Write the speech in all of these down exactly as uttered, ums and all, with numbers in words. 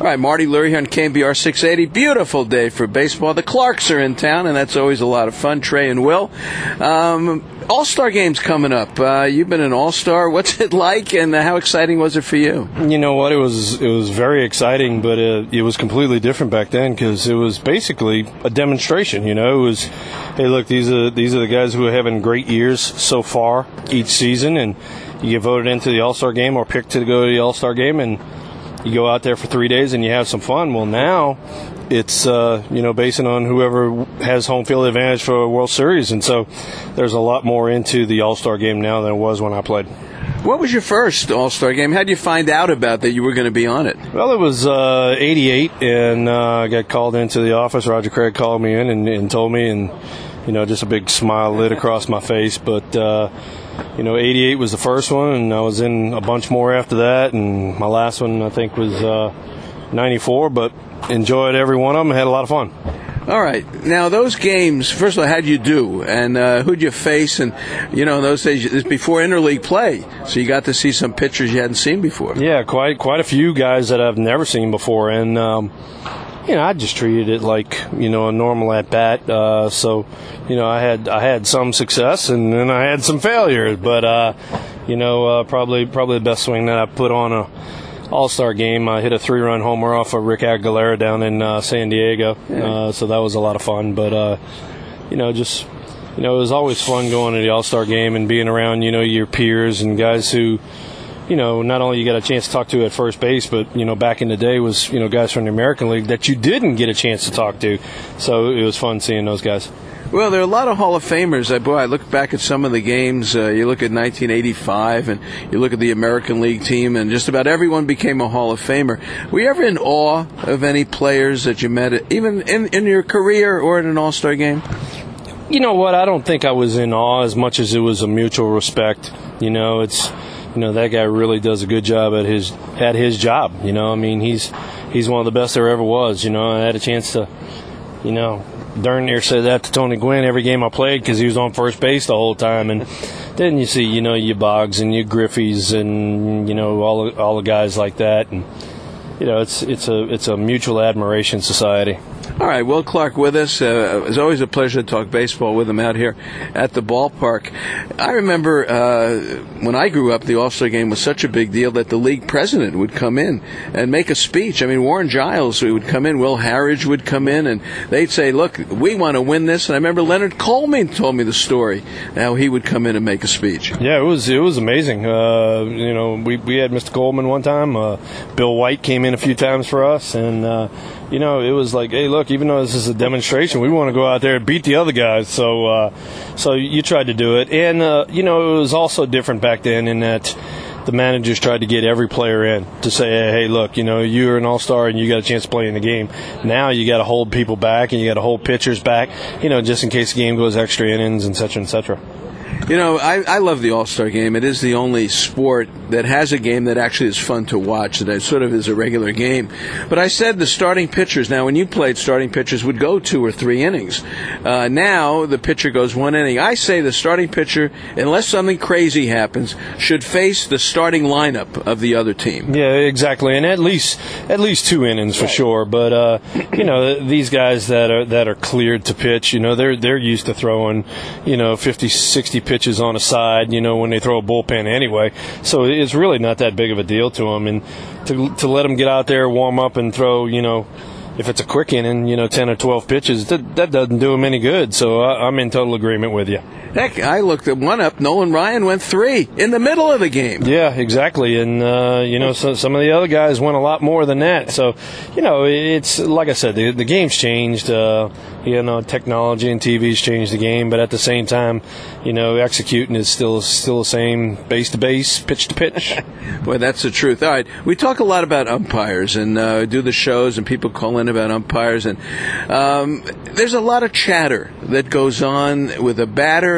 All right, Marty Lurie here on K B R six eighty. Beautiful day for baseball. The Clarks are in town, and that's always a lot of fun. Trey and Will. Um, All-Star game's coming up. Uh, you've been an All-Star. What's it like, and how exciting was it for you? You know what? It was it was very exciting, but uh, it was completely different back then because it was basically a demonstration. You know, it was, hey, look, these are these are the guys who are having great years so far each season, and you get voted into the All-Star game or picked to go to the All-Star game, and you go out there for three days and you have some fun. Well, now it's, uh, you know, basing on whoever has home field advantage for a World Series. And so there's a lot more into the All-Star game now than it was when I played. What was your first All-Star game? How did you find out about that you were going to be on it? Well, it was uh, eighty-eight, and uh, I got called into the office. Roger Craig called me in and, and told me, and, you know, just a big smile lit across my face. But, uh, you know, eighty-eight was the first one, and I was in a bunch more after that, and my last one, I think, was uh, ninety-four, but enjoyed every one of them, had a lot of fun. All right. Now, those games, first of all, how'd you do? And uh, who'd you face? And, you know, in those days, it's before interleague play, so you got to see some pitchers you hadn't seen before. Yeah, quite quite a few guys that I've never seen before, and, um, you know, I just treated it like, you know, a normal at-bat. Uh, so, you know, I had I had some success, and then I had some failures. But, uh, you know, uh, probably probably the best swing that I put on a All-Star game. I hit a three-run homer off of Rick Aguilera down in uh, San Diego. Yeah. Uh, so that was a lot of fun. But, uh, you know, just, you know, it was always fun going to the All-Star game and being around, you know, your peers and guys who, you know, not only you got a chance to talk to at first base, but, you know, back in the day was, you know, guys from the American League that you didn't get a chance to talk to. So it was fun seeing those guys. Well, there are a lot of Hall of Famers. I, boy, I look back at some of the games. Uh, you look at nineteen eighty-five, and you look at the American League team, and just about everyone became a Hall of Famer. Were you ever in awe of any players that you met, even in, in your career or in an All-Star game? You know what? I don't think I was in awe as much as it was a mutual respect. You know, it's, you know, that guy really does a good job at his at his job. You know, I mean, he's he's one of the best there ever was. You know, I had a chance to, you know, darn near said that to Tony Gwynn every game I played because he was on first base the whole time. And then you see, you know, your Boggs and your Griffeys and, you know, all all the guys like that. And, you know, it's it's a it's a mutual admiration society. All right, Will Clark with us. Uh, it's always a pleasure to talk baseball with him out here at the ballpark. I remember uh, when I grew up, the All-Star game was such a big deal that the league president would come in and make a speech. I mean, Warren Giles would come in, Will Harridge would come in, and they'd say, look, we want to win this. And I remember Leonard Coleman told me the story, how he would come in and make a speech. Yeah, it was it was amazing. Uh, you know, we, we had Mister Coleman one time. Uh, Bill White came in a few times for us, and, uh, you know, it was like, hey, look, even though this is a demonstration, we want to go out there and beat the other guys. So uh, so you tried to do it. And, uh, you know, it was also different back then in that the managers tried to get every player in to say, hey, look, you know, you're an all-star and you got a chance to play in the game. Now you got to hold people back and you got to hold pitchers back, you know, just in case the game goes extra innings, et cetera, et cetera. You know, I, I love the All-Star game. It is the only sport that has a game that actually is fun to watch, that sort of is a regular game. But I said the starting pitchers, now when you played, starting pitchers would go two or three innings. Uh, now the pitcher goes one inning. I say the starting pitcher, unless something crazy happens, should face the starting lineup of the other team. Yeah, exactly, and at least at least two innings for sure. But uh, you know, these guys that are that are cleared to pitch, you know, they're they're used to throwing, you know, fifty, sixty pitches on a side, you know, when they throw a bullpen anyway. So it's really not that big of a deal to them. And to to let them get out there, warm up, and throw, you know, if it's a quick inning, you know, ten or twelve pitches, that, that doesn't do them any good. So I, I'm in total agreement with you. Heck, I looked at one up. Nolan Ryan went three in the middle of the game. Yeah, exactly. And, uh, you know, so, some of the other guys went a lot more than that. So, you know, it's, like I said, the, the game's changed. Uh, you know, technology and T V's changed the game. But at the same time, you know, executing is still still the same, base to base, pitch to pitch. Boy, that's the truth. All right, we talk a lot about umpires and uh, do the shows, and people call in about umpires. And um, there's a lot of chatter that goes on with a batter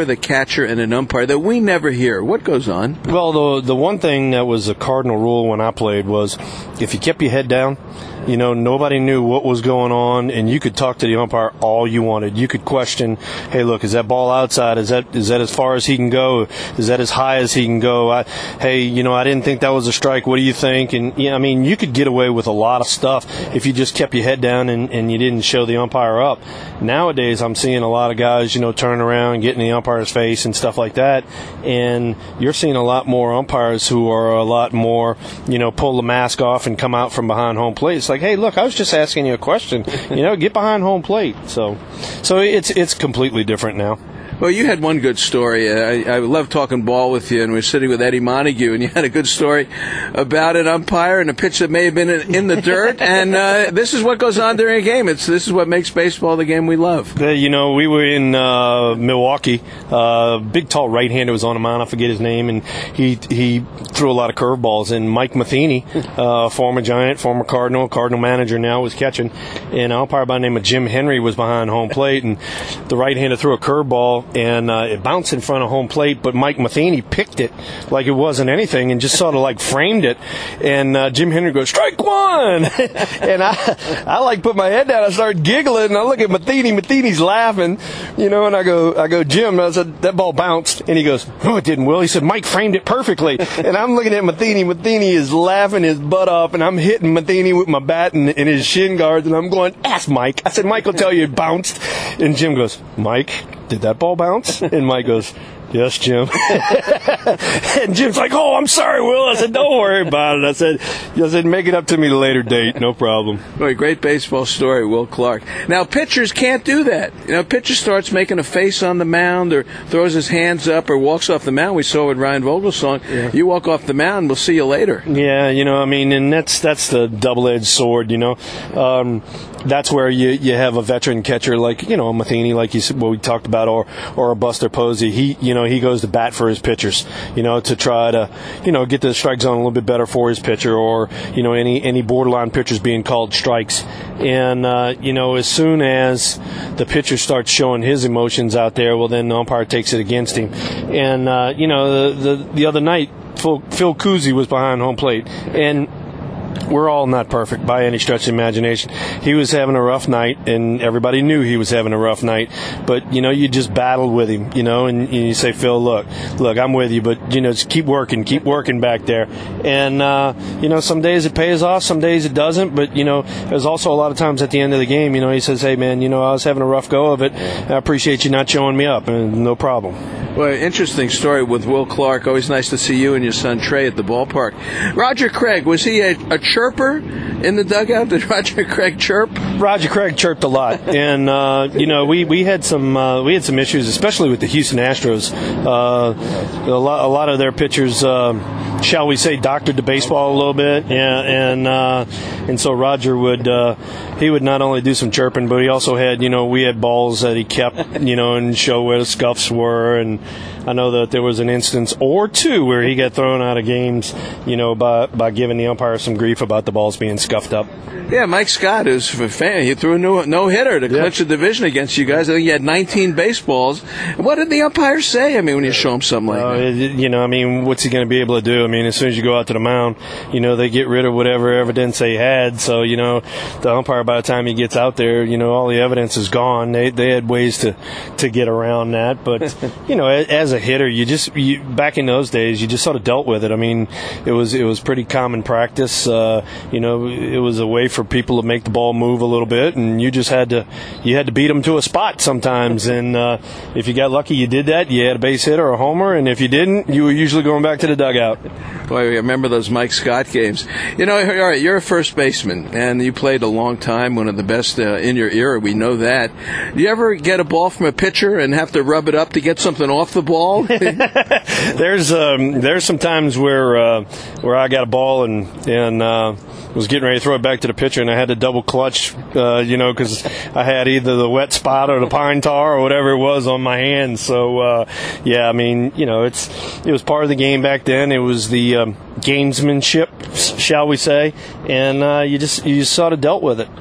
umpire, the catcher, and an umpire that we never hear. What goes on? Well, the the one thing that was a cardinal rule when I played was if you kept your head down, you know, nobody knew what was going on, and you could talk to the umpire all you wanted. You could question, hey, look, is that ball outside? Is that is that as far as he can go? Is that as high as he can go? I, hey, you know, I didn't think that was a strike. What do you think? And, you know, I mean, you could get away with a lot of stuff if you just kept your head down and, and you didn't show the umpire up. Nowadays, I'm seeing a lot of guys, you know, turn around and get in the umpire's face and stuff like that, and you're seeing a lot more umpires who are a lot more, you know, pull the mask off and come out from behind home plate. It's like, hey, look, I was just asking you a question. You know, get behind home plate. So, so it's it's completely different now. Well, you had one good story. I, I love talking ball with you, and we were sitting with Eddie Montague, and you had a good story about an umpire and a pitch that may have been in, in the dirt, and uh, this is what goes on during a game. It's This is what makes baseball the game we love. Uh, you know, we were in uh, Milwaukee. Uh, big, tall right-hander was on the mound. I forget his name, and he he threw a lot of curveballs, and Mike Matheny, uh, former Giant, former Cardinal, Cardinal manager now, was catching, and an umpire by the name of Jim Henry was behind home plate, and the right-hander threw a curveball, and uh, it bounced in front of home plate, but Mike Matheny picked it like it wasn't anything and just sort of like framed it, and uh, Jim Henry goes, strike one! And I I like put my head down, I started giggling, and I look at Matheny, Matheny's laughing, you know, and I go, I go, Jim, I said, that ball bounced, and he goes, no, it didn't, Will. He said, Mike framed it perfectly, and I'm looking at Matheny, Matheny is laughing his butt off, and I'm hitting Matheny with my bat and, and his shin guards, and I'm going, ask Mike. I said, Mike will tell you it bounced, and Jim goes, Mike, did that ball bounce? And Mike goes, yes, Jim. And Jim's like, oh, I'm sorry, Will. I said, don't worry about it. I said, I said, make it up to me at a later date. No problem. Boy, great baseball story, Will Clark. Now, pitchers can't do that. You know, pitcher starts making a face on the mound or throws his hands up or walks off the mound. We saw with Ryan Vogelsong. Yeah. You walk off the mound, we'll see you later. Yeah, you know, I mean, and that's that's the double-edged sword, you know. Um, that's where you, you have a veteran catcher like, you know, Matheny, like you said, what we talked about, or or a Buster Posey. He, you know, he goes to bat for his pitchers, you know, to try to, you know, get the strike zone a little bit better for his pitcher, or, you know, any any borderline pitchers being called strikes. And, uh, you know, as soon as the pitcher starts showing his emotions out there, well, then the umpire takes it against him. And, uh, you know, the, the, the other night, Phil, Phil Cousy was behind home plate, and we're all not perfect by any stretch of imagination. He was having a rough night, and everybody knew he was having a rough night. But, you know, you just battled with him, you know, and, and you say, Phil, look, look, I'm with you, but, you know, just keep working, keep working back there. And, uh, you know, some days it pays off, some days it doesn't. But, you know, there's also a lot of times at the end of the game, you know, he says, hey, man, you know, I was having a rough go of it. I appreciate you not showing me up, and no problem. Well, interesting story with Will Clark. Always nice to see you and your son Trey at the ballpark. Roger Craig, was he a, a chirper in the dugout? Did Roger Craig chirp? Roger Craig chirped a lot, and uh, you know, we, we had some uh, we had some issues, especially with the Houston Astros. Uh, a lot a lot of their pitchers, uh, shall we say, doctored the baseball a little bit, yeah, and uh, and so Roger would uh, he would not only do some chirping, but he also had, you know, we had balls that he kept, you know, and show where the scuffs were. And I know that there was an instance or two where he got thrown out of games, you know, by by giving the umpire some grief about the balls being scuffed up. Yeah, Mike Scott, who's a fan, he threw a no, no-hitter to clinch yeah. the division against you guys. I think he had nineteen baseballs. What did the umpire say? I mean, when you show him something like uh, that. You know, I mean, what's he going to be able to do? I mean, as soon as you go out to the mound, you know, they get rid of whatever evidence they had. So, you know, the umpire, by the time he gets out there, you know, all the evidence is gone. They they had ways to, to get around that. But, you know, as a hitter, you just, you, back in those days, you just sort of dealt with it. I mean, it was, it was pretty common practice. Uh, you know, it was a way for people to make the ball move a little bit, and you just had to you had to beat them to a spot sometimes. And uh, if you got lucky, you did that. You had a base hit or a homer, and if you didn't, you were usually going back to the dugout. Boy, I remember those Mike Scott games. You know, all right, you're a first baseman, and you played a long time, one of the best uh, in your era. We know that. Do you ever get a ball from a pitcher and have to rub it up to get something off the ball? there's um, there's some times where uh, where I got a ball and and uh, was getting ready to throw it back to the pitcher, and I had to double clutch, uh, you know, because I had either the wet spot or the pine tar or whatever it was on my hands. So, uh, yeah, I mean, you know, it's it was part of the game back then. It was the um, gamesmanship, shall we say, and uh, you just you just sort of dealt with it.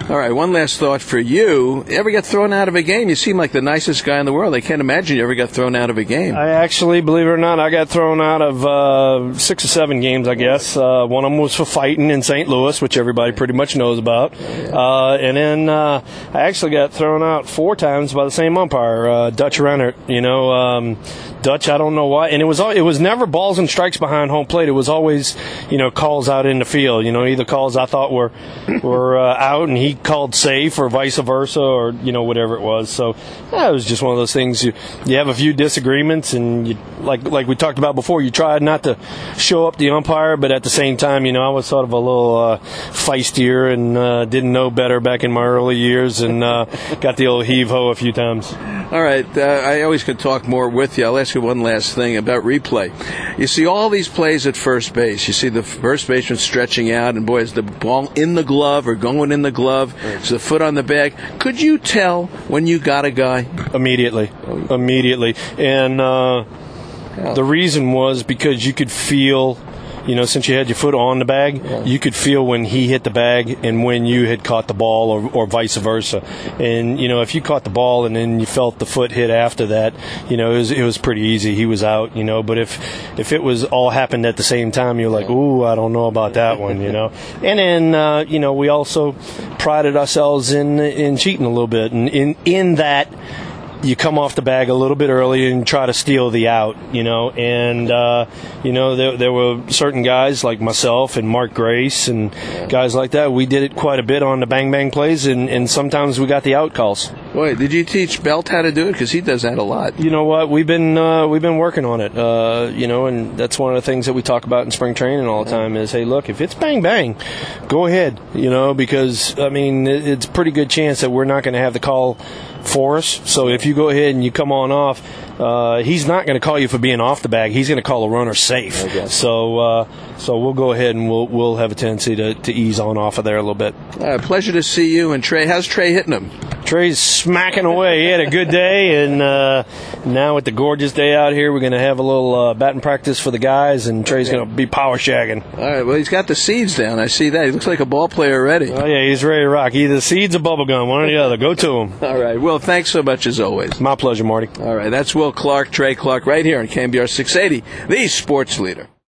All right, one last thought for you. You ever get thrown out of a game? You seem like the nicest guy in the world. I can't imagine you ever got thrown out of a game. I actually, believe it or not, I got thrown out of uh, six or seven games, I guess. Uh, one of them was for fighting in Saint Louis, which everybody pretty much knows about. Uh, and then uh, I actually got thrown out four times by the same umpire, uh, Dutch Rennert. You know, um, Dutch, I don't know why. And it was it was never balls and strikes behind home plate. It was always, you know, calls out in the field. You know, either calls I thought were were uh, out and he called safe, or vice versa, or you know, whatever it was. So yeah, it was just one of those things. You you have a few disagreements, and you, like like we talked about before, you tried not to show up the umpire, but at the same time, you know, I was sort of a little uh, feistier and uh, didn't know better back in my early years, and uh, got the old heave ho a few times. All right, uh, I always could talk more with you. I'll ask you one last thing about replay. You see all these plays at first base. You see the first baseman stretching out, and boy, is the ball in the glove or going in the glove? Is the foot on the bag? Could you tell when you got a guy? Immediately, immediately, and uh, the reason was because you could feel. You know, since you had your foot on the bag, yeah. you could feel when he hit the bag and when you had caught the ball, or, or vice versa. And, you know, if you caught the ball and then you felt the foot hit after that, you know, it was, it was pretty easy. He was out, you know. But if if it was all happened at the same time, you're like, ooh, I don't know about that one, you know. And then, uh, you know, we also prided ourselves in in cheating a little bit. And in, in that, you come off the bag a little bit early and try to steal the out, you know. And, uh, you know, there, there were certain guys like myself and Mark Grace and guys like that. We did it quite a bit on the bang-bang plays, and, and sometimes we got the out calls. Boy, did you teach Belt how to do it? Because he does that a lot. You know what? We've been uh, we've been working on it, uh, you know, and that's one of the things that we talk about in spring training all the time is, hey, look, if it's bang-bang, go ahead, you know, because, I mean, it's a pretty good chance that we're not going to have the call for us. So if you go ahead and you come on off, uh, he's not going to call you for being off the bag. He's going to call a runner safe. So uh, so we'll go ahead and we'll we'll have a tendency to, to ease on off of there a little bit. Uh, pleasure to see you. And Trey, how's Trey hitting him? Trey's smacking away. He had a good day, and uh, now with the gorgeous day out here, we're going to have a little uh, batting practice for the guys, and Trey's going to be power shagging. All right, well, he's got the seeds down. I see that. He looks like a ball player already. Oh, yeah, he's ready to rock. Either seeds or bubble gum, one or the other. Go to him. All right, Will, thanks so much as always. My pleasure, Marty. All right, that's Will Clark, Trey Clark, right here on K M B R six eighty, the sports leader.